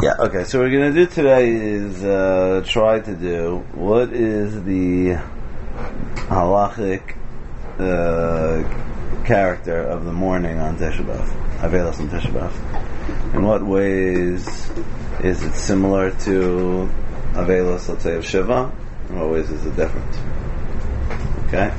Yeah, okay, so what we're going to do today is try to do what is the halachic character of the morning on Tisha B'Av, Avelos on Tisha B'Av. In what ways is it similar to Avelos, let's say, of Shiva? In what ways is it different? Okay?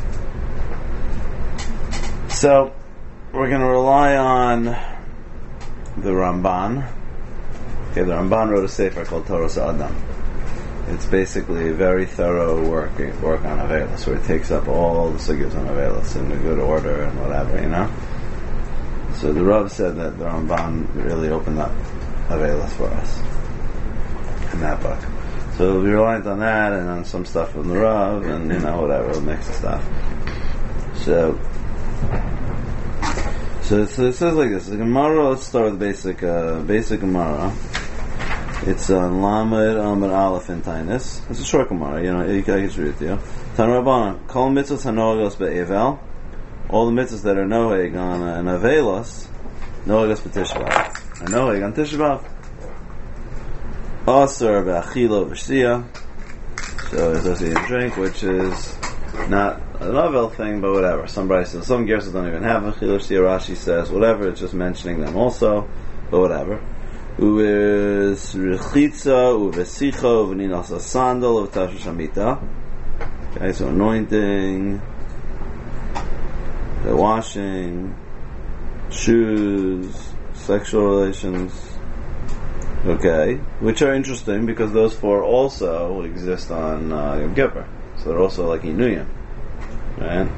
So, we're going to rely on the Ramban. Okay, the Ramban wrote a sefer called Toras Adam. It's basically a very thorough work on Avelos, where it takes up all the sugyas on Avelos in a good order and whatever, you know. So the Rav said that the Ramban really opened up Avelos for us in that book. So we'll be reliant on that and on some stuff from the Rav and, you know, whatever, mix of stuff. So it says like this. The Gemara, let's start with basic Gemara. It's on Lamed Amud Aleph in Tainus. It's a short Gemara, you know, I can read it to you. Tan Rabbanan, Kol mitzvahs hanogos be'evel, all the mitzvahs that are noheg on an Avelos, nohegos be'Tisha B'Av. And noheg on Tisha B'Av. Asur be'achilo v'shtia, so associated drink, which is not an Avel thing, but whatever. Some gersos don't even have achilo v'shtia, Rashi says, whatever, it's just mentioning them also, but whatever. Uves rechitza, uvesicha, uveninas a sandal, uvetash shamita. Okay, so anointing, the washing, shoes, sexual relations. Okay, which are interesting because those four also exist on Yom Kippur, so they're also like Inuyim, right?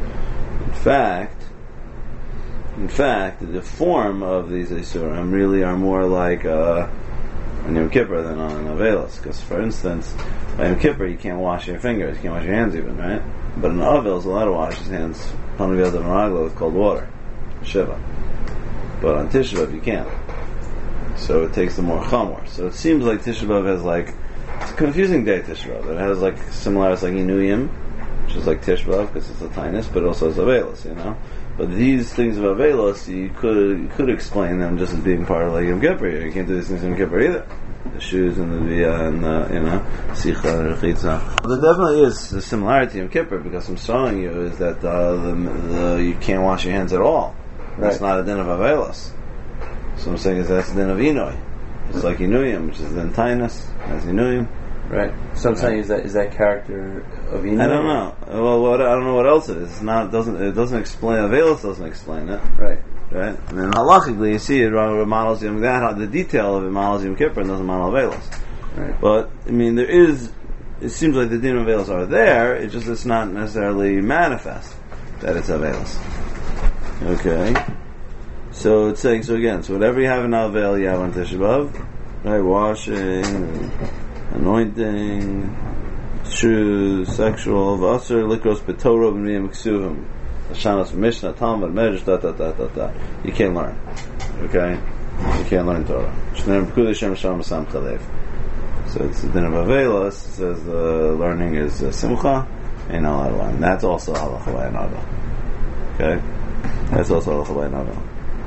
In fact, the form of these Isurim really are more like on Yom Kippur than on Avelos. Because, for instance, by Yom Kippur you can't wash your fingers, you can't wash your hands even, right? But in Avelos, a lot of wash his hands, Panaviyot and Maragla, with cold water, Shiva. But on Tisha B'Av you can't. So it takes the more chamor. So it seems like Tisha B'Av has like, it's a confusing day, Tisha B'Av. It has like similarities like Inuyim, which is like Tisha B'Av because it's a tinus, but also it's Avelos, you know? But these things of Avelos, you could explain them just as being part of like Yom Kippur. You can't do these things in Yom Kippur either. The shoes and the via and the, you know, sicha and rechitza. There definitely is a similarity to Yom Kippur because I'm showing you is that you can't wash your hands at all. Right. That's not a din of Avelos. So I'm saying is that's a din of Inui. It's like Inuyim, which is then Tainus, as Inuyim. Right. So I'm saying is that character of Inuyim? I don't know. Well, I don't know what else it is. It's not. It doesn't explain. Avelos doesn't explain it. Right. Right. And then halachically, you see it models the detail of it models Yom Kippur and doesn't model Avelos. Right. But I mean, there is. It seems like the din of Avelos are there. It's not necessarily manifest that it's Avelos. Okay. So it's saying so again. So whatever you have in Avel, you have on Tisha B'Av. Right. Washing. Anointing, shoes, sexual, v'asur, likros, b'torah, b'miyam, ksuvim, hashanas, mishnah, talmud, medrash, da. You can't learn. Okay? You can't learn Torah. So it's the din of Avelos. It says the learning is simcha, ain't not allowed to learn. That's also halacha by an Avel. Okay? That's also halacha by an Avel.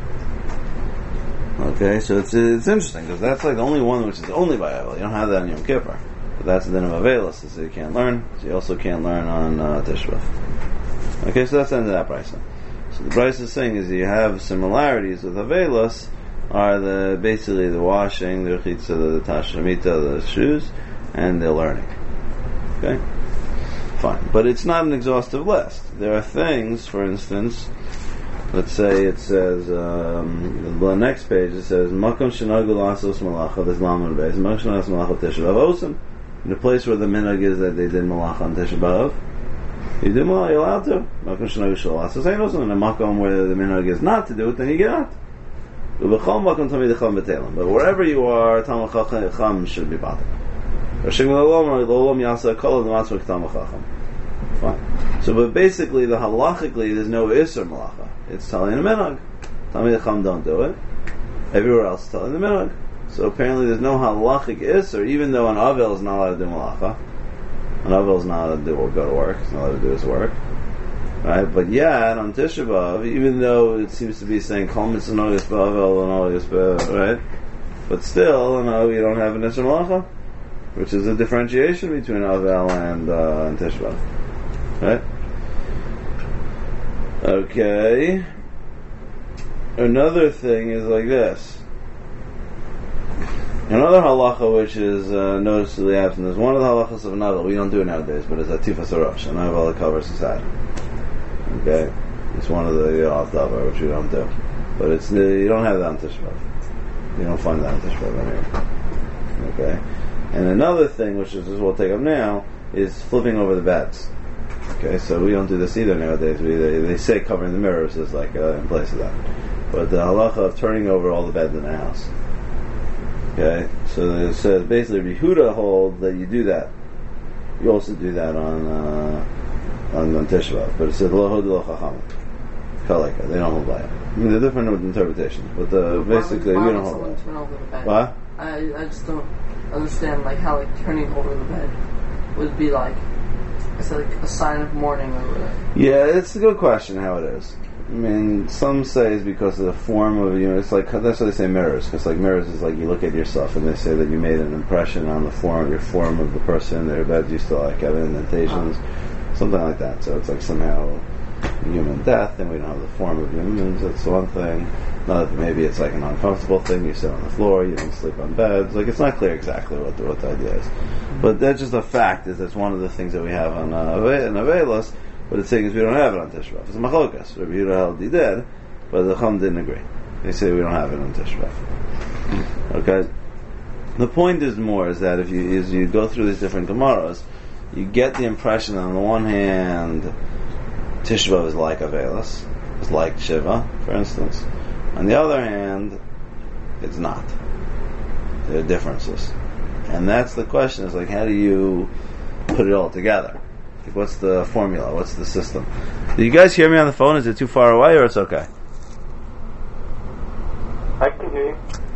Okay, so it's interesting because that's like the only one which is only by Avel. You don't have that in Yom Kippur, but that's the din of Avelos. So you can't learn. So you also can't learn on Tisha B'Av. Okay, so that's the end of that brisa. So the brisa is saying is you have similarities with Avelos are basically the washing, the rechitza, the tashamita, the shoes, and the learning. Okay, fine, but it's not an exhaustive list. There are things, for instance. Let's say it says, the next page it says, Makom shenagu lasos malacha, there's laman beis, Makom shenagu malacha Tisha B'Av osim. In the place where the minhag is that they did malacha on Tisha B'Av, you did malacha, you're allowed to. Makom shenagu shalasos ain't osim. In a makom where the minhag is not to do it, then you get out. Ubechol makom tamid echam b'telim. But wherever you are, Talmid Chacham should be bothered. Rashim l'olam yasa kol d'matzvah k'Talmid Chacham. Fine. So, but basically, halachically, there's no isur malacha. It's telling the minhag. Talmid Chacham don't do it. Everywhere else is telling the minhag. So apparently there's no halachic isur, even though an Avel is not allowed to do malacha. An Avel is not allowed to go to work. He's not allowed to do his work. Right? But yet, on Tisha B'Av, even though it seems to be saying, Kol mitzvah nogas b'Avel and nogas b'Avel, right? But still, you don't have an Isser Malacha, which is a differentiation between Avel and Tisha B'Av. Right? Okay. Another thing is like this. Another halacha which is noticeably absent is one of the halachas of an Avel. We don't do it nowadays, but it's Atifas Arosh, an Avel that covers his head. Okay? It's one of the Al-Davar, which we don't do. But you don't have that on Tisha B'Av. You don't find that on Tisha B'Av anyway. Okay? And another thing, which is we'll take up now, is flipping over the beds. Okay, so we don't do this either nowadays. They say covering the mirrors is like in place of that. But the halacha of turning over all the beds in the house. Okay, so it says basically Yehuda holds that you do that. You also do that on Tisha B'Av, but it says lo hod lo chacham. Kaleka, they don't hold by it. I mean, they're different with interpretations, but basically we don't hold by it. Turn over the bed? What? I just don't understand how turning over the bed would be like. It's like a sign of mourning or whatever. Yeah, it's a good question how it is. I mean, some say it's because of the form of it's like that's why they say mirrors, because like mirrors is like you look at yourself and they say that you made an impression on the form of the person. Their bed used to like have indentations, something like that. So it's like somehow human death, and we don't have the form of humans. That's one thing. Maybe it's like an uncomfortable thing. You sit on the floor, you don't sleep on beds. Like it's not clear exactly what the idea is, but that's just a fact. Is that's one of the things that we have on Avelos. But it's saying is we don't have it on Tisha B'Av. It's a machlokas. Rabbi Yehuda held he did, but the Chum didn't agree. They say we don't have it on Tisha B'Av. Okay. The point is that as you go through these different Gemaras, you get the impression that on the one hand, Tisha B'Av is like Avelos, it's like Shiva, for instance. On the other hand, it's not. There are differences, and that's the question: is like how do you put it all together? What's the formula? What's the system? Do you guys hear me on the phone? Is it too far away or it's okay? I can hear you.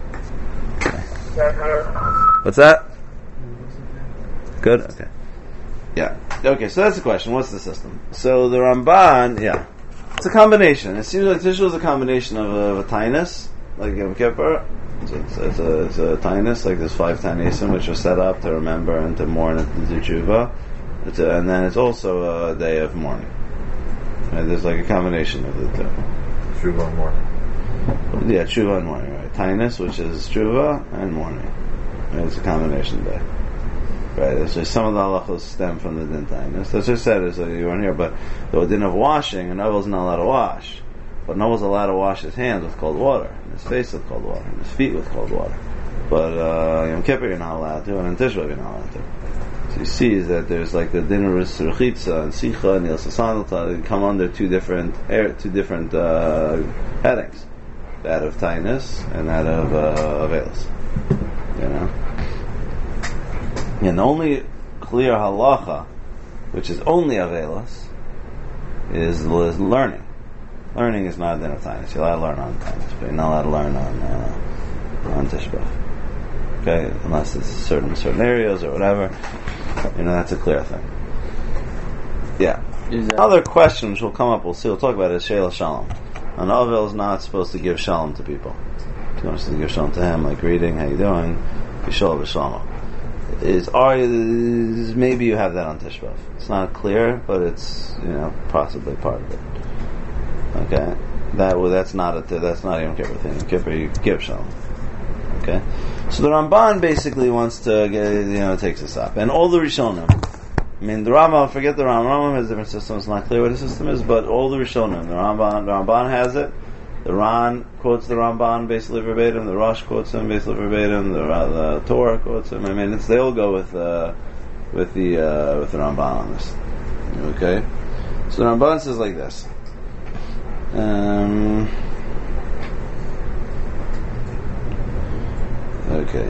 What's that? Good? Okay. Yeah. Okay, so that's the question. What's the system? So the Ramban, it's a combination. It seems like Tisha is a combination of a tainus, like Yom Kippur. It's a tainus, like there's 5 tainesim which are set up to remember and to mourn and to do tshuva. And then it's also a day of mourning. And there's like a combination of the two. Tshuva and mourning. Yeah, tshuva and mourning, right? Tainus, which is tshuva, and mourning. Right? It's a combination day. Right? It's just some of the halachos stem from the din tainus. That's just said is you weren't here, but the din of washing, a novel's not allowed to wash. But novel's allowed to wash his hands with cold water, and his face with cold water, and his feet with cold water. But Yom Kippur you're not allowed to, and in Tisha B'Av you're not allowed to. So you see is that there's like the din of Rechitza and Sicha and Yilsa Sandalta. They come under two different headings, that of Tainus and that of Avelos. And the only clear halacha, which is only Avelos, is learning. Learning is not a din of Tainus. You're allowed to learn on Tainus, but you're not allowed to learn on Tisha B'Av. Okay, unless it's certain areas or whatever. That's a clear thing. Yeah. Other questions will come up, we'll see, we'll talk about it, is Sheila Shalom. An Avel is not supposed to give Shalom to people. If you want to give Shalom to him, like greeting, how you doing? Yishalom v'shalom. Maybe you have that on Tisha B'Av. It's not clear, but it's, possibly part of it. Okay? That's not a Yom Kippur thing. Yom Kippur, you give Shalom. Okay, so the Ramban basically wants to takes this up, and all the Rishonim. I mean, the Rambam. Forget the Rambam. Rambam has different systems. It's not clear what his system is, but all the Rishonim. The Ramban has it. The Ran quotes the Ramban basically verbatim. The Rosh quotes him basically verbatim. The Torah quotes him. I mean, they all go with the Ramban on this. Okay, so the Ramban says like this. Okay.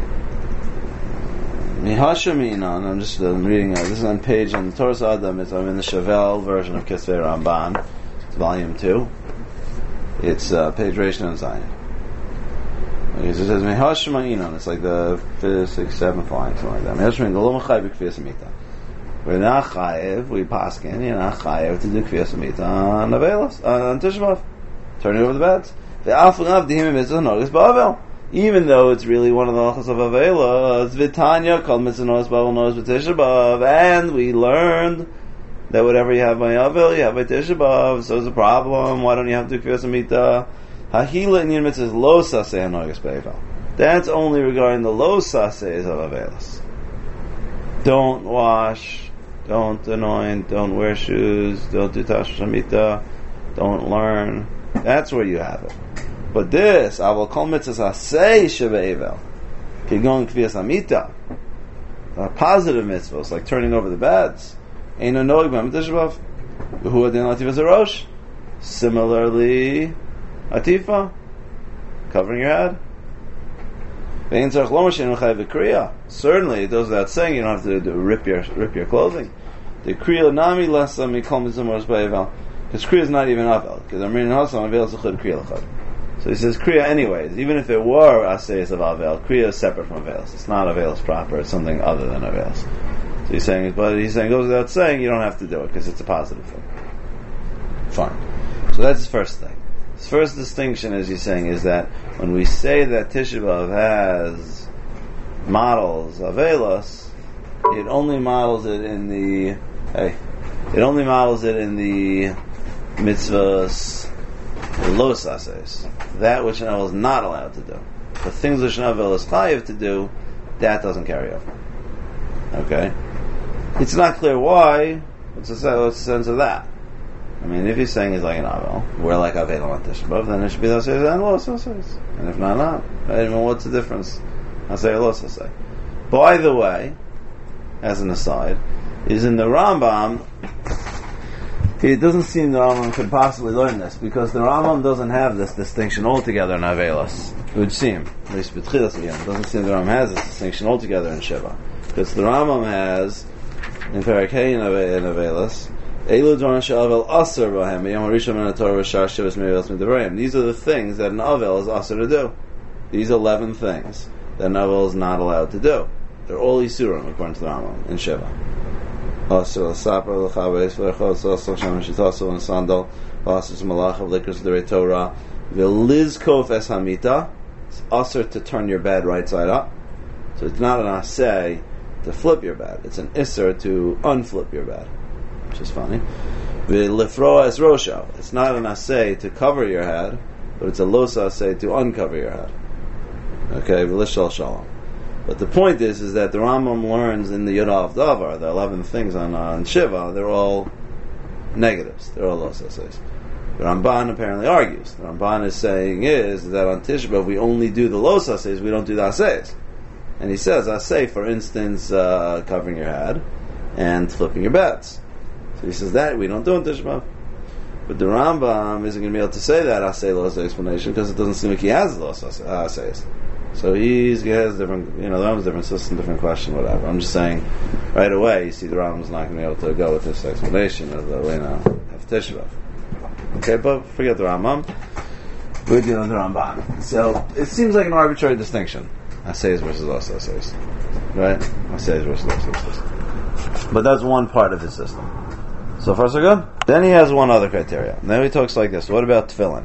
Mihashaminon, I'm reading, this is on page on the Torah Adam, I'm in the Chevelle version of Kisvei Ramban, it's volume 2. It's page Reish and Zion. Okay, so it says Mihashaminon, it's like the 5th, 6th, 7th line, something like that. Mihashaminon, Lo Machai B'Kfiyas Amita. We're not chayev, we paskin, you're not chayev to do Kfiyas Amita on Avelos, on Tisha B'Av. Turning over the beds. The Alfagav Dihim Mitzvah Nogas Ba'avel. even though it's really one of the halachas of Avela, it's Vitanya called Mitzvah Noas Bavel Noas B'Tisha B'Av, and we learned that whatever you have by Avel, you have by Tisha B'Av, so it's a problem. Why don't you have to do Kriyas Amita? Hahila in your mitzvah is lo saseh hanogas be'avel. That's only regarding the lo sasehs of Avelis. Don't wash, don't anoint, don't wear shoes, don't do Tashmish Amita, don't learn. That's where you have it. But this, Aval Kol Mitzvahs Aseh Shebe'avel, Kigon Kviyas Amita, positive mitzvahs like turning over the beds, Eino Noeg B'Am Tisha B'Av, V'hu Adin Latif Azarosh. Similarly, Atifa, covering your head. Certainly, it goes without saying you don't have to rip your clothing. The kriya nami lasa mikol mitzvahs ba'avel, because kriya is not even avel. Because I'm reading Hasam avel zechud kriya lechad. So he says kriya anyways. Even if it were asayis of avel, kriya is separate from avelis. It's not avelis proper. It's something other than avelis. So he's saying, it goes without saying you don't have to do it because it's a positive thing. Fine. So that's his first thing. His first distinction, as he's saying, is that when we say that Tisha B'Av has models of Avelos, it only models it in the mitzvahs lo sases, that which an Avel is not allowed to do. The things which an Avel is chayiv to do, that doesn't carry over. Okay? It's not clear why. What's the sense of that? I mean, if he's saying he's like an Avel, we're like Avel on Tisha B'Av, then it should be lo sases and lo sases. And if not. Right? I mean, what's the difference? I say lo sases. By the way, as an aside, is in the Rambam, it doesn't seem the Rambam could possibly learn this, because the Rambam doesn't have this distinction altogether in Avelos. It would seem, at least B'tchilas again, it doesn't seem the Rambam has this distinction altogether in Shiva. Because the Rambam has, in Perek Hey in Avelos, Eilu Dvarim she'avel aser b'hem, b'yom harishon min haTorah v'shar shivas me'avelos midabrayim. These are the things that an Avel is aser to do. These 11 things that an Avel is not allowed to do. They're all Yisurim, according to the Rambam, in Shiva. Aser l'saper l'chaves v'echos aser shem shitasu v'sandal aser malach of likros d'rei Torah v'lizkof es hamita. It's aser to turn your bed right side up. So it's not an aseh to flip your bed. It's an isser to unflip your bed, which is funny. V'lifroa es rosha. It's not an aseh to cover your head, but it's a los aseh to uncover your head. Okay, v'lishal shalom. But the point is that the Rambam learns in the Yodav Davar, the 11 things on Shiva, they're all negatives. They're all los asehs. The Ramban apparently argues. The Ramban is saying is that on Tisha B'Av we only do the los asehs, we don't do the asehs. And he says, aseh, for instance, covering your head and flipping your beds. So he says that we don't do in Tisha B'Av. But the Rambam isn't going to be able to say that aseh los explanation because it doesn't seem like he has los asehs. So he has different, the Rambam's different system, different question, whatever. I'm just saying, right away, you see the Rambam's not going to be able to go with this explanation of the way now of Tisha B'Av. Okay, but forget the Rambam. We're dealing with the Ramban. So it seems like an arbitrary distinction. Asayis versus los asayis. Right? Asayis versus los asayis. But that's one part of his system. So far so good? Then he has one other criteria. And then he talks like this. What about tefillin?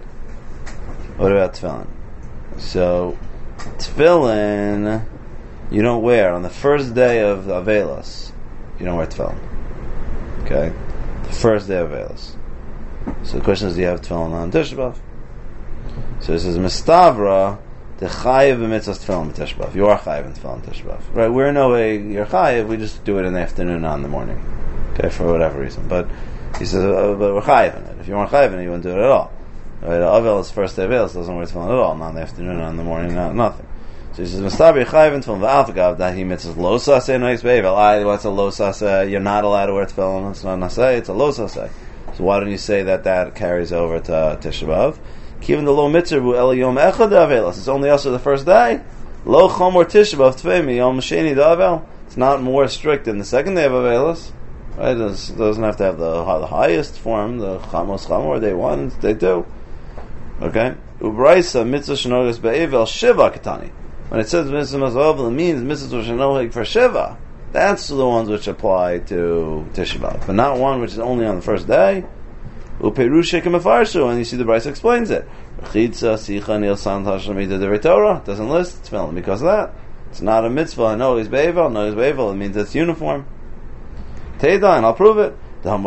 So tefillin you don't wear on the first day of Avelos. You don't wear tefillin. Okay? The first day of Avelos. So the question is, do you have tefillin on Tisha B'Av? So he says, Mistavra, the chayiv b'mitzvahs tefillin Tisha B'Av. You are chayiv in tefillin Tisha B'Av. Right? We're no way you're chayiv, we just do it in the afternoon, not in the morning. Okay? For whatever reason. But he says, but we're chayiv in it. If you weren't chayiv in it, you wouldn't do it at all. Right? Avelos, first day of Avelos, doesn't wear tefillin at all. Not in the afternoon, not in the morning, nothing. So he says, Mistavra, chayiv in tefillin v'alfagav, that he mitzvahs lo saseh nois be'avel. What's a lo saseh? You're not allowed to wear tefillin. It's not an aseh, it's a lo saseh. So why don't you say that carries over to Tisha B'Av? Given the lo mitzvah el yom echad avelos, it's only also the first day. Lo chomor Tisha B'Av tvei yom sheni davel. It's not more strict than the second day of avelos. Right? It doesn't have to have the highest form, the chamos chamor. Day 1, day 2. Okay. Ubraisa mitzvah shenogas be'avel shiva katani. When it says mitzvah mazavel, it means mitzvah shenogas for shiva. That's the ones which apply to Tisha B'Av, but not one which is only on the first day. And you see the Bryce explains it. Chitza, Sicha, Nil, San, Tashamita, Devar Torah. Doesn't list tefillin because of that. It's not a mitzvah. No, he's Be'evel. No, he's Be'evel. It means it's uniform. Teidan, I'll prove it. Then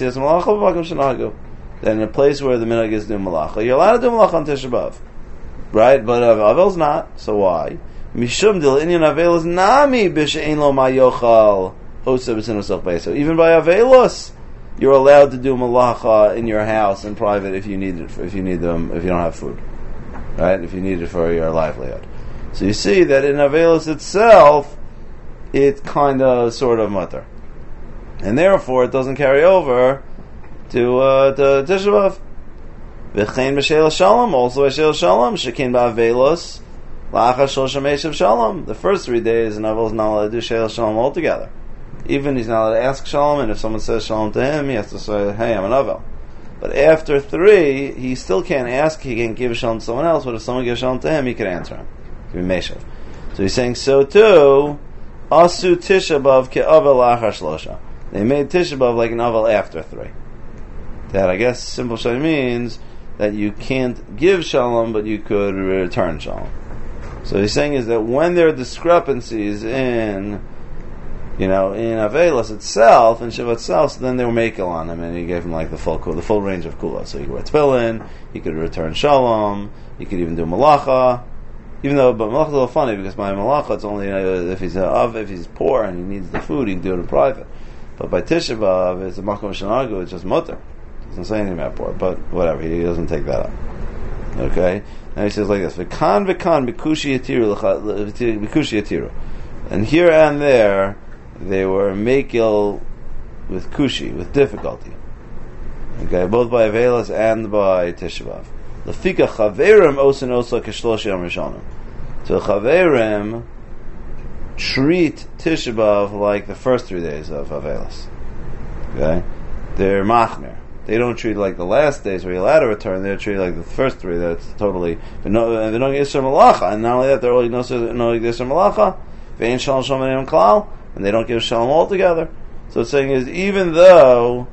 in a place where the minhag is doing malacha, you're allowed to do malacha on Tisha B'Av. Right? But Avel's not. So why? Mishum dil inyan Avel is nami b'she'ein lo ma yochal osa b'sin osach b'eso. Even by Avelos, you're allowed to do malacha in your house in private if you need it. If you don't have food, right? If you need it for your livelihood. So you see that in Avelos itself, it's kind of sort of mutter, and therefore it doesn't carry over to Tisha B'Av. V'chein b'sheil shalom, also b'sheil shalom, shekin ba'avelos, la'achar shlosh meshav shalom. The first 3 days, an avel is not allowed to do sheil shalom altogether. Even he's not allowed to ask shalom, and if someone says shalom to him, he has to say, hey, I'm an avel. But after 3, he still can't ask, he can't give shalom to someone else, but if someone gives shalom to him, he can answer him. He can be meshav. So he's saying, so too, asu Tisha B'Av ke'avel la'achar shlosha. They made Tisha B'Av like an avel after 3. That, I guess, simple shay means that you can't give shalom, but you could return shalom. So he's saying is that when there are discrepancies in Avelos itself, in Shiva itself, so then they were makel on him, and he gave him like the full range of kula. So he could wear tefillin, he could return shalom, he could even do malacha. Even though, but malacha is a little funny because by malacha it's only if he's poor and he needs the food, he can do it in private. But by Tisha B'Av, it's a makom shanagu, it's just mutter. Doesn't say anything about poor, but whatever, he doesn't take that up. Okay? Now he says like this, V'kan bikushi yatiru. And here and there, they were makil with kushi, with difficulty. Okay, both by Avelos and by Tisha B'Av. Lefika chaverim osin osa k'shlosh yom rishonim. So chaverim treat Tisha B'Av like the first 3 days of Avelos. Okay? They're machmir. They don't treat it like the last days where you're allowed to return. They treat it like the first 3. That's totally. They're not Yisr Malacha, and not only that, they're only no Yisr Malacha. Ve'en Shalom Shalom Klal, and they don't give Shalom altogether. So it's saying is even though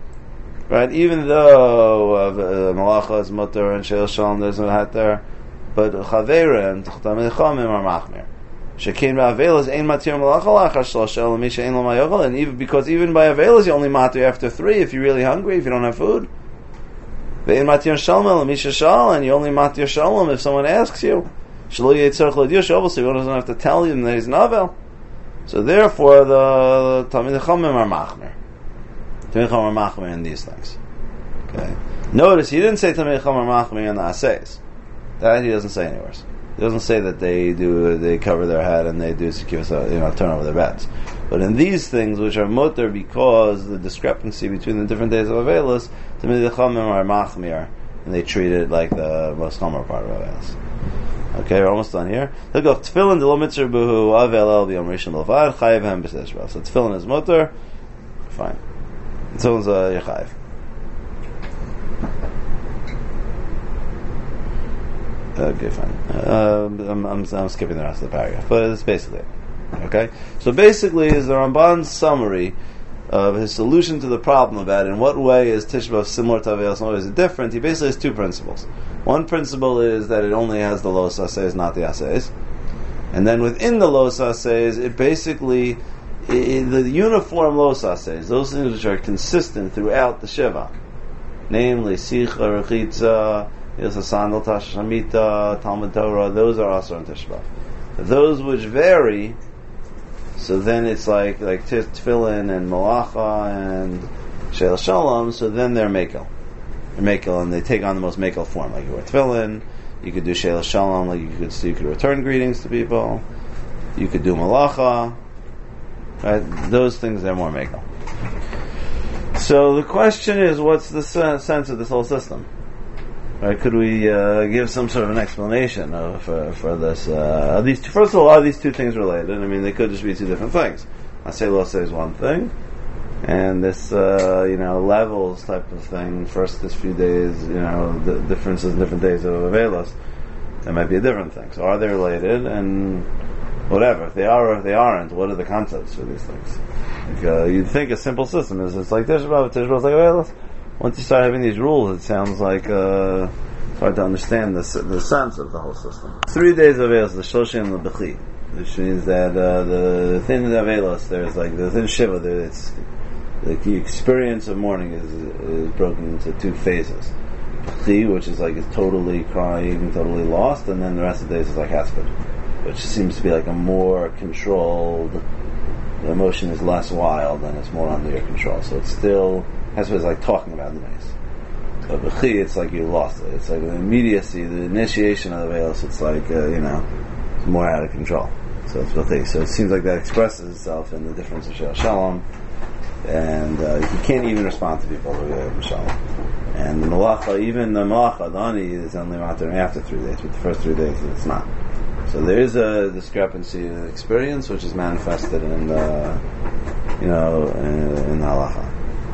Malacha is mutter and Shel Shalom there's no hat there, but Chavera and Tamid Chachamim are machmir. Shekein ba'avelos ein matir malacha lachar shlosha lo mi she'ein lo mayochel, and even because even by avelos you only matir after 3 if you're really hungry, if you don't have food. Ve'ein matir shalom lo mi she'shal, and you only matir shalom if someone asks you. Shelo yitzarich l'diush, obviously one doesn't have to tell him that he's navel. So therefore the Talmid Chachamim are machmir. Talmid Chachamim are machmir in these things. Okay. Notice he didn't say Talmid Chachamim are machmir in the assays. That he doesn't say anywhere. It doesn't say that they cover their head and they do turn over their beds. But in these things, which are mutter because the discrepancy between the different days of Avelos, to me the Chachamim are machmir, and they treat it like the most chomer part of Avelos. Okay, we're almost done here. Look up tefillin delo mitzvah buhu avel el b'yom rishon levad chayiv hem b'seish b'al. So tefillin is mutter, fine. Tefillin's yechayiv. Okay, fine. I'm skipping the rest of the paragraph, but it's basically it. Okay? So basically is the Ramban's summary of his solution to the problem about in what way is Tisha B'Av similar to Avelos, in what way is it different. He basically has 2 principles. One principle is that it only has the los assays, not the assays. And then within the los assays, it basically, the uniform los assays, those things which are consistent throughout the Shiva, namely Sicha, Rechitza, Yilsa Sandal, Tasha Shamita, Talmud Torah, those are also on Tisha B'Av. Those which vary, so then it's like Tefillin and Malacha and Sheil Shalom, so then they're Mekel. They're Mekel, and they take on the most Mekel form. Like you wear Tefillin, you could do Sheil Shalom, like you could return greetings to people, you could do Malacha, right? Those things, they're more Mekel. So the question is, what's the sense of this whole system? Right, could we give some sort of an explanation for this? First of all, are these 2 things related? I mean, they could just be 2 different things. Asay is one thing, and this levels type of thing. First, this few days, the differences in different days of Avelos, that might be a different thing. So, are they related? And whatever, if they are or if they aren't, what are the concepts for these things? You'd think a simple system is it's like Tisha B'Av is like Avelos. Once you start having these rules, it sounds like hard to understand the sense of the whole system. 3 days of Avelos, the Shloshim and the Bechi, which means that the thing of Avelos, there's like the thin Shiva, it's like the experience of mourning is broken into 2 phases. Bechi, which is like it's totally crying, totally lost, and then the rest of the days is like Hesped, which seems to be like a more controlled. The emotion is less wild and it's more under your control. So it's still Hesped is like talking about the mace. But Bechi, it's like you lost it. It's like the immediacy, the initiation of the Avelos. It's like it's more out of control. So it's Bechi. So it seems like that expresses itself in the difference of Shel Shalom, and you can't even respond to people the way of Shalom. And the Malacha, even the Malacha, the Ani is only matter after 3 days, but the first 3 days it's not. So there is a discrepancy in experience which is manifested in the Halacha.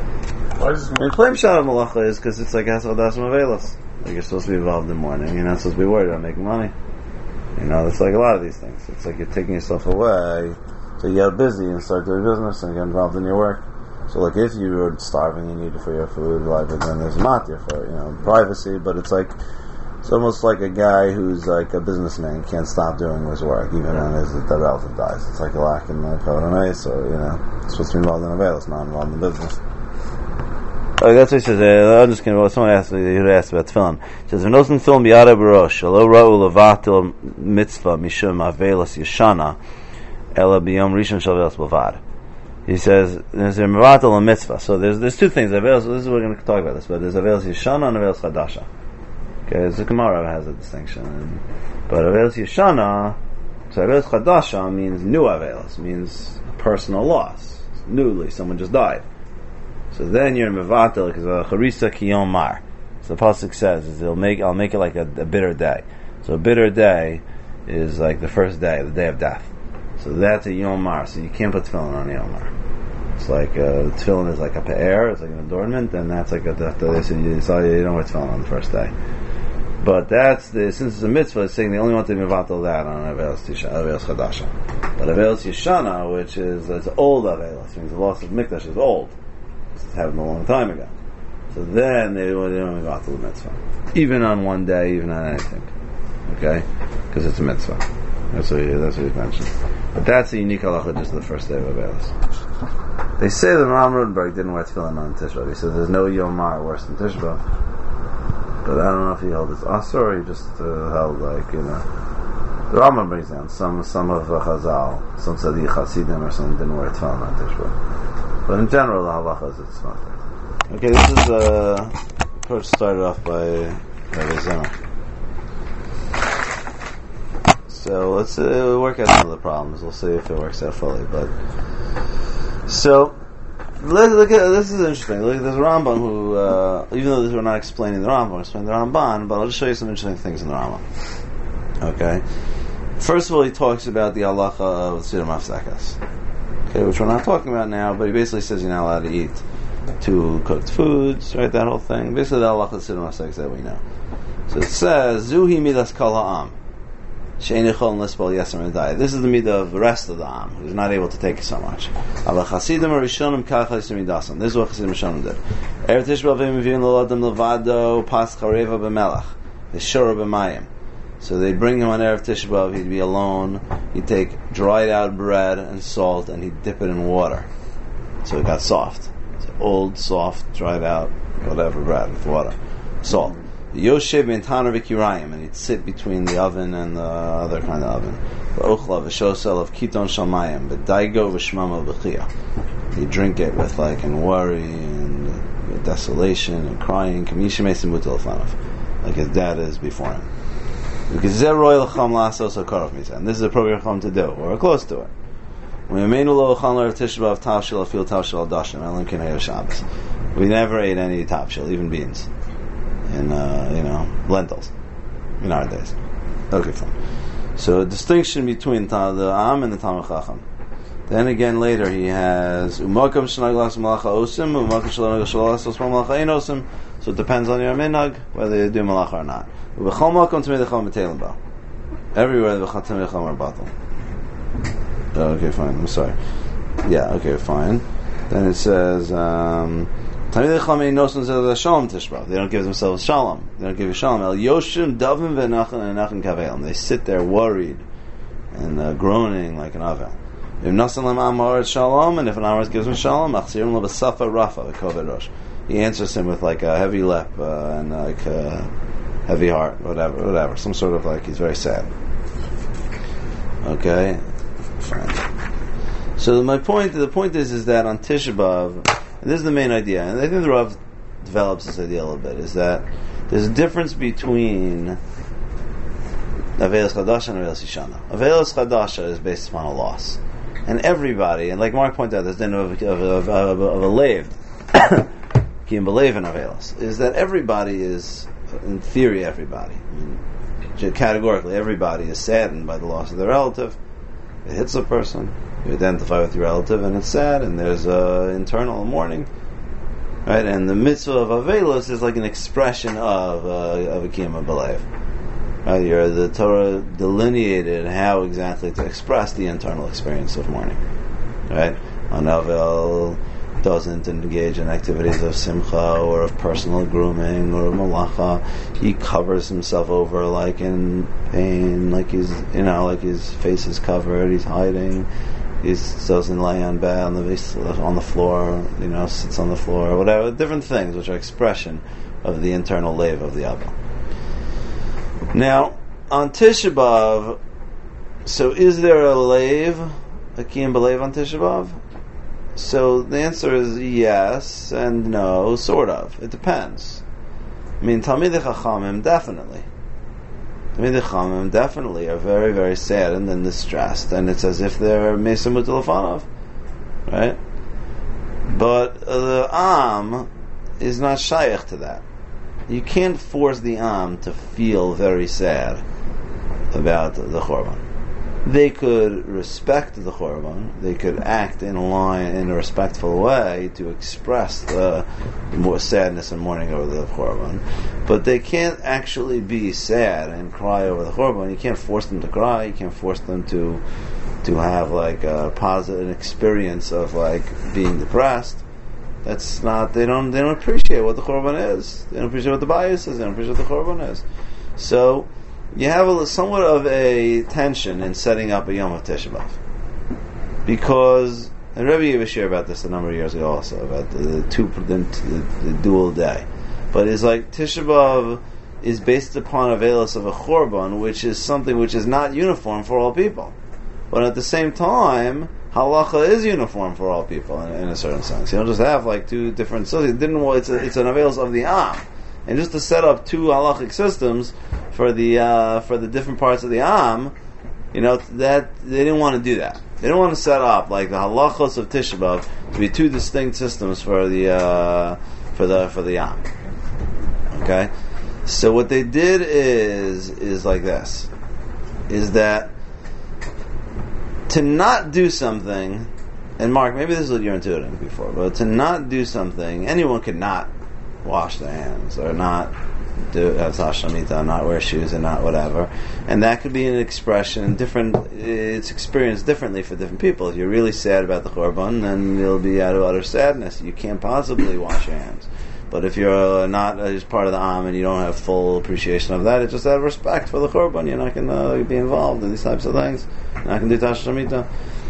The claim shot of Malacha is because it's like Hasadas Mavelos. Like you're supposed to be involved in mourning. You're not supposed to be worried about making money. It's like a lot of these things. It's like you're taking yourself away, so you get busy and start doing business and get involved in your work. So like if you were starving, you need it for your food, like, and then there's matir for privacy. But it's like it's almost like a guy who's like a businessman can't stop doing his work even when his relative dies. It's like a lack in the Kohen, so it's supposed to be involved in Avelos, not involved in business. That's what he says. I'm just going to. Someone asked me. He asked about tefillin. He says, "V'nosen tefillin biyada b'rosh. Shelo ra'u levatil mitzvah mishum avelos yeshana, ela biyom rishon shel avelos b'vad." He says, "There's a mevatil a mitzvah." So there's 2 things. Avelos. This is we're going to talk about this, but there's avelos yeshana and avelos chadasha. Okay, the Gemara has a distinction, but avelos yeshana, so avelos chadasha means new avelos, means personal loss. Newly, someone just died. So then you're mevatel because a charisa kiyom mar. So the pasuk says, I'll make it like a bitter day. So a bitter day is like the first day, the day of death. So that's a yom mar. So you can't put tefillin on yom mar. It's like tefillin is like a pe'er, it's like an adornment, and that's like a death day. So you don't wear tefillin on the first day. But since it's a mitzvah, it's saying they only want to mevatel that on avelos chadasha. But avelos yeshana, which is it's old avelos, means the loss of mikdash is old. It happened a long time ago. So then they don't go to the mitzvah. Even on one day, even on anything. Okay? Because it's a mitzvah. That's what he mentioned. But that's a unique halacha just the first day of Avelos. They say that Ram Rodenberg didn't wear tefillin on Tishba. He said there's no Yom Mar worse than Tishba. But I don't know if he held his asur or he just held the Rambam brings down some of Chazal, some Tzaddik Hasidim or something didn't wear tefillin on Tishba. But in general, the halacha is it's not there. Okay, this is approach started off by Rabbi Zimmer. So let's work out some of the problems. We'll see if it works out fully. But so let's look at this. Is interesting. Look, there's a Rambam who, even though we're not explaining the Rambam, we're explaining the Ramban, but I'll just show you some interesting things in the Rambam. Okay. First of all, he talks about the halacha of Siddur Mafsekas. Okay, which we're not talking about now, but he basically says you're not allowed to eat 2 cooked foods, right? That whole thing. Basically, the halacha of Siddur Mafsekas that we know. So it says, Zuhi midas kol ha'am, she'en yichol lispol yesem medai. This is the midah of the rest of the am, who's not able to take so much. Ala chasidim arishonim kach yesem midasam. This is what chasidim arishonim did. Erev tishba v'im v'im l'ladam levado pas chareva b'melach, v'shora b'mayim. So they'd bring him on Erev Tisha B'Av, he'd be alone, he'd take dried out bread and salt and he'd dip it in water. So it got soft. It's old, soft, dried out, whatever bread with water. Salt. Yoshev Mintana Vikirayim, and he'd sit between the oven and the other kind of oven. V'ochla v'shosel of Kiton Shalmayim, v'daigo v'shmama v'chiyah. He'd drink it with and worry and desolation and crying. Kamishim Mutal Fanov. Like his dad is before him. Because and this is a appropriate chum to do, or close to it. We never ate any tapshil, even beans, and lentils, in our days. Okay, fine. So a distinction between the am and the Talmid Chacham. Then again later he has umakam shenaglas malacha osim, umakam shenaglas malacha ein osim. So it depends on your minhag whether you do malacha or not. Everywhere the Chatam Yecham are batal. Okay, fine. I'm sorry. Yeah, okay, fine. Then it says Talmidei Chachamim nosen zeh shalom tishbav. They don't give themselves shalom. They don't give you shalom. El yoshim davim ve'nachan and nachan kavelim. They sit there worried and groaning like an avel. If nasan lemam shalom, and if an Amaretz gives him shalom, achzirim lo b'safa rafa v'koved rosh. He answers him with like a heavy lip and like a heavy heart, whatever. Some sort of like he's very sad. Okay, fine. So the point is that on Tisha B'Av, and this is the main idea, and I think the Rav develops this idea a little bit, is that there's a difference between Avelis Chadasha and Avelis Yishana. Avelis Chadasha is based upon a loss, and everybody, and like Mark pointed out, there's then of a lave, Kiyum B'Leiv and Avelis, is that everybody is, in theory, everybody. I mean, categorically, everybody is saddened by the loss of their relative. It hits a person, you identify with your relative, and it's sad, and there's internal mourning, right? And the mitzvah of Avelis is like an expression of a Kiyum B'Leiv. Right? The Torah delineated how exactly to express the internal experience of mourning. Right? An Avel doesn't engage in activities of simcha or of personal grooming or of malacha. He covers himself over like in pain, like he's, like his face is covered, he's hiding, he doesn't lay on bed on the floor, sits on the floor, whatever, different things which are expression of the internal lave of the Abba. Now, on Tisha B'Av, so is there a lave, a Kiyum B'Leiv on Tisha B'Av? So the answer is yes and no, sort of. It depends. I mean, Talmidei Chachamim definitely. Talmidei Chachamim definitely are very, very saddened and distressed, and it's as if they're Mesa Mutalafanov, right? But the Am is not shaykh to that. You can't force the Am to feel very sad about the Chorban. They could respect the Chorban, they could act in a respectful way to express the more sadness and mourning over the Chorban, but they can't actually be sad and cry over the Chorban. You can't force them to cry, you can't force them to have like a positive experience of like being depressed. That's not, they don't appreciate what the Chorban is. They don't appreciate what the bias is, they don't appreciate what the Chorban is. So you have somewhat of a tension in setting up a Yom of Tisha B'Av, because, and Rebbe gave a share about this a number of years ago also, about the dual day, but it's like Tisha B'Av is based upon Avelis of a Chorban, which is something which is not uniform for all people, but at the same time halacha is uniform for all people in a certain sense. You don't just have like two different systems. It's an Avelis of the Am. And just to set up two halachic systems for the different parts of the Am, that they didn't want to do that. They didn't want to set up like the halachos of Tisha B'Av to be two distinct systems for the Am. Okay, so what they did is like this: is that to not do something, and Mark, maybe this is what you're intuiting before, but to not do something, anyone could not wash their hands, or not do Tashamita, not wear shoes, and not whatever. And that could be an expression, it's experienced differently for different people. If you're really sad about the Chorban, then you'll be out of utter sadness. You can't possibly wash your hands. But if you're not just part of the Am and you don't have full appreciation of that, it's just out of respect for the Chorban. You're not going to be involved in these types of things. You're not going to do Tashamita.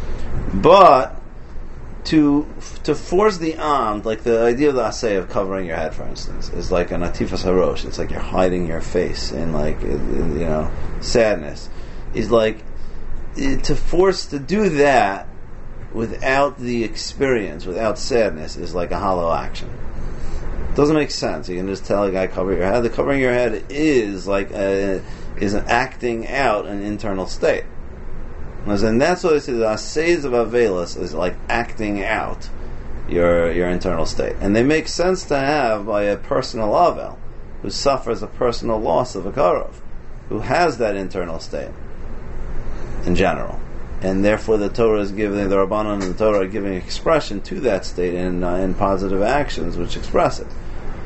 But to force the Am, like the idea of the Asay of covering your head, for instance, is like an Atifas Harosh. It's like you're hiding your face in like, sadness. Is like, to force to do that without the experience, without sadness, is like a hollow action. It doesn't make sense. You can just tell a guy, cover your head. The covering your head is like is an acting out an internal state. And that's what I say, the Aseis of Avelis is like acting out your internal state. And they make sense to have by a personal Avel, who suffers a personal loss of a Karov, who has that internal state, in general. And therefore the Torah is giving, the Rabbanan and the Torah are giving expression to that state in positive actions which express it.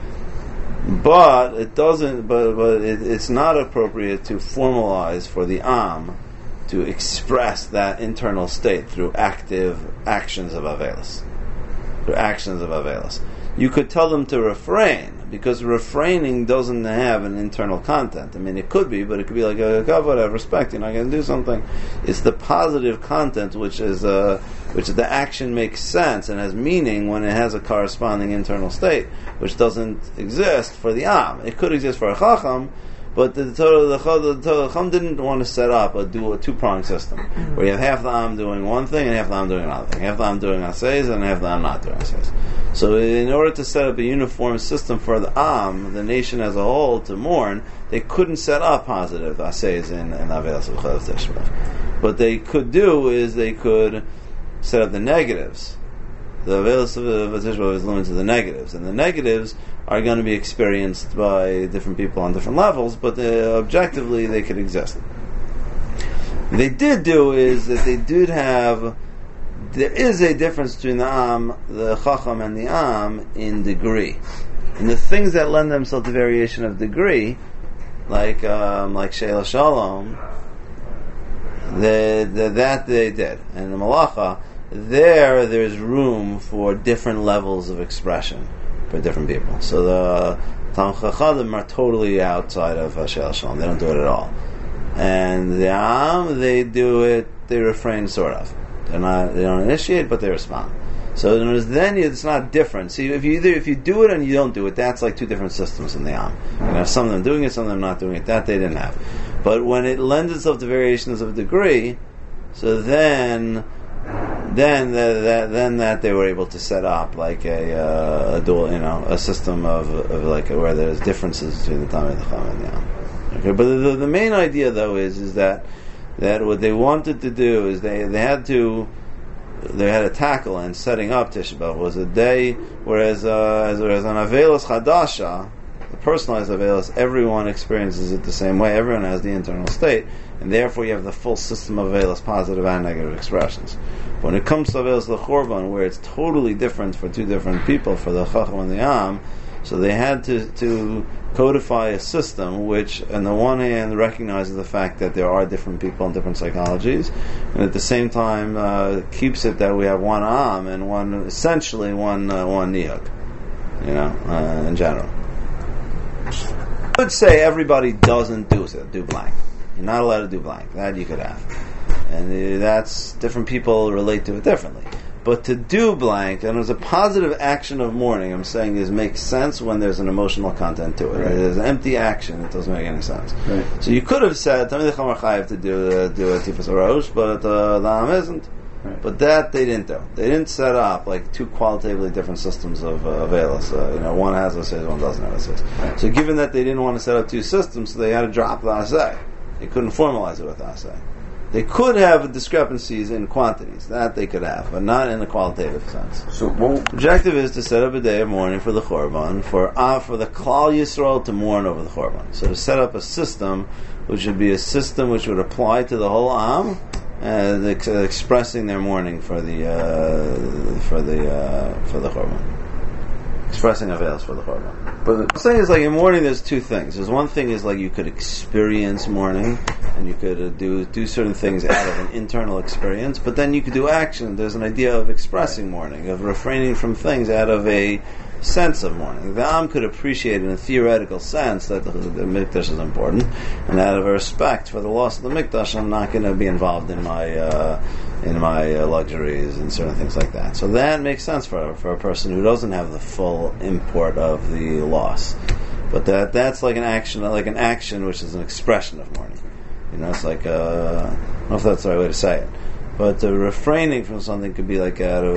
But it doesn't, it's not appropriate to formalize for the Am to express that internal state through active actions of Avelis. Through actions of Avelis. you could tell them to refrain, because refraining doesn't have an internal content. I mean, it could be, but it could be like a kavod, I have respect, you're not going to do something. It's the positive content which the action makes sense and has meaning when it has a corresponding internal state, which doesn't exist for the Am. It could exist for a Chacham, but the Chacham didn't want to set up a two-pronged system, where you have half the Am doing one thing and half the Am doing another thing. Half the Am doing Aseis and half the Am not doing Aseis. So in order to set up a uniform system for the Am, the nation as a whole, to mourn, they couldn't set up positive Aseis in Avelas of Chodesh Tishbav. What they could do is they could set up the negatives. The Avelas of Tishbav is limited to the negatives, and the negatives are going to be experienced by different people on different levels, but objectively they could exist. What they did do is that they did have, there is a difference between the Am, the Chacham, and the Am in degree. And the things that lend themselves to variation of degree, like Sheila Shalom, that they did. And the Malacha, there's room for different levels of expression for different people. So the Tam Chachadim are totally outside of Sheila Shalom. They don't do it at all. And the Am, they do it, they refrain sort of. They don't initiate, but they respond. So in other words, then it's not different. See, if you do it and you don't do it, that's like two different systems in the Am. You have some of them doing it, some of them not doing it. That they didn't have. But when it lends itself to variations of degree, so then that they were able to set up like a dual, a system of like where there's differences between the Tamei, the Chacham, and the Am. Okay, but the main idea though is that what they wanted to do is they had to tackle, and setting up Tisha B'Av was a day, whereas on Avelos Chadasha, the personalized Avelos, everyone experiences it the same way. Everyone has the internal state, and therefore you have the full system of Avelos, positive and negative expressions. When it comes to Avelos L'Chorban, where it's totally different for two different people, for the Chacham and the Am, so they had to codify a system which, on the one hand, recognizes the fact that there are different people and different psychologies, and at the same time keeps it that we have one Am and one Niyuk, in general. I would say everybody doesn't do blank. You're not allowed to do blank. That you could have. And that's, different people relate to it differently. But to do blank, and there's a positive action of mourning, I'm saying makes sense when there's an emotional content to it. Right? There's an empty action, it doesn't make any sense. Right. So you could have said, Tamei Chacham Chayav to do a Tifas Arosh, but the Am isn't. Right. But that they didn't do. They didn't set up like two qualitatively different systems of Avelos. One has Aseh, one doesn't have Aseh. Right. So given that they didn't want to set up two systems, so they had to drop the Aseh. They couldn't formalize it with Aseh. They could have discrepancies in quantities. That they could have, but not in a qualitative sense. So the objective is to set up a day of mourning for the Chorban, for the Klal Yisrael to mourn over the Chorban. So to set up a system which would be a system which would apply to the whole Am, expressing their mourning for the Chorban. Expressing Avelos for the Chorban. But the thing is, like in mourning, there's two things. There's one thing is like you could experience mourning, and you could do certain things out of an internal experience. But then you could do action. There's an idea of expressing mourning, of refraining from things out of a sense of mourning. The Am could appreciate in a theoretical sense that the Mikdash is important, and out of a respect for the loss of the Mikdash, I'm not going to be involved in my luxuries and certain things like that. So that makes sense for a person who doesn't have the full import of the loss. But that's like an action which is an expression of mourning. It's like I don't know if that's the right way to say it, but refraining from something could be like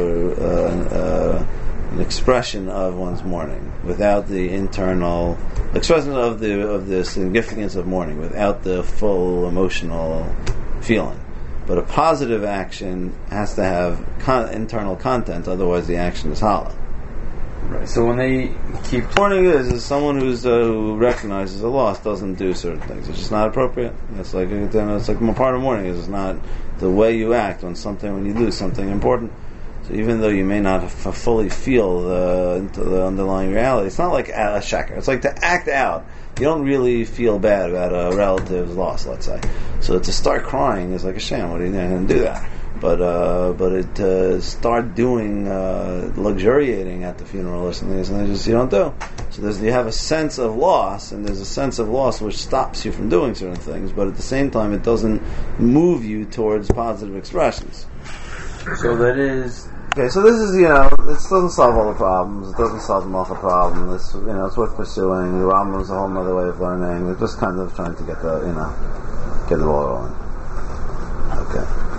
an expression of one's mourning without the internal expression of the significance of mourning, without the full emotional feeling. But a positive action has to have internal content, otherwise the action is hollow. Right. So when they keep mourning is someone who recognizes a loss doesn't do certain things. It's just not appropriate. It's like part of mourning is not the way you act when you lose something important. So even though you may not fully feel the underlying reality, it's not like a sheker. It's like to act out. You don't really feel bad about a relative's loss, let's say. So to start crying is like a sham. What are you going to do that? but it start doing luxuriating at the funeral or something, and you don't do. So you have a sense of loss, and there's a sense of loss which stops you from doing certain things, but at the same time it doesn't move you towards positive expressions. So that is... Okay, so this is, it doesn't solve all the problems, it doesn't solve the Malcha problem, it's worth pursuing. The Rambam is a whole other way of learning. We're just kind of trying to get the ball rolling. Okay.